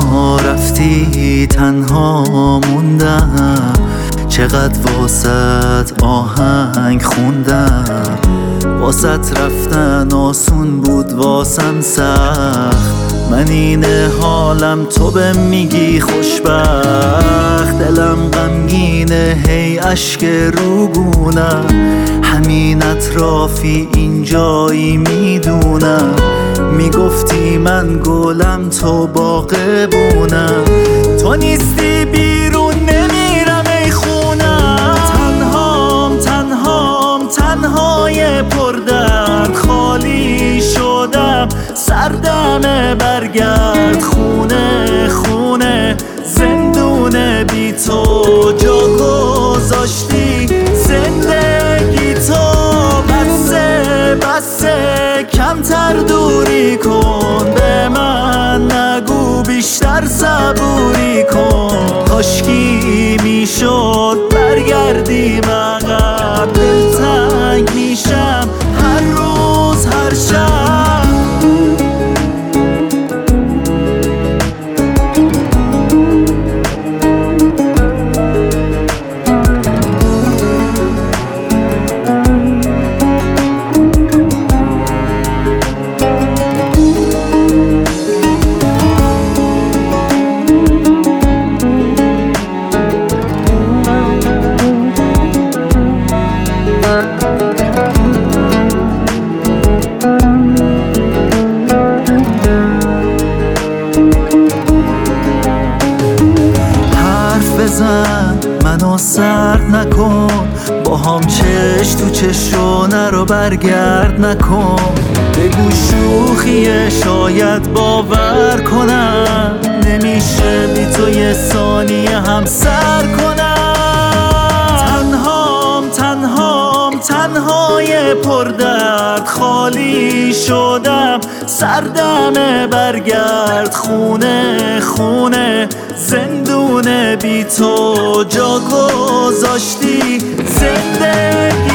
تنها رفتی تنها موندم، چقدر واسط آهنگ خوندم. واسط رفتن آسون بود واسم سخت، من این حالم تو به میگی خوشبخت. دلم غمگینه هی اشک روگونم، همین اطرافی اینجایی میدونم. میگفتی من گلم تو باغبونم، تو نیستی بیرون نمیرم ای خونم. تنهای پردرد خالی شدم، سردمه برگرد خونه زندونه بی تو جا گذاشتی زندگی تو. بسه کمتر دوری کن، به من نگو بیشتر صبوری کن. کاشکی میشد برگردیم عقب، دلتنگ میشم هر روز هر شب. منو سرد نکن، با هم چش تو چش و نرو برگرد نکن. بگو شوخیه شاید باور کنم، نمیشه بی تو یه ثانیه هم سر کنم. تنهای پردرد خالی شدم، سردمه برگرد خونه زندونه بی تو جا گذاشتی زندگی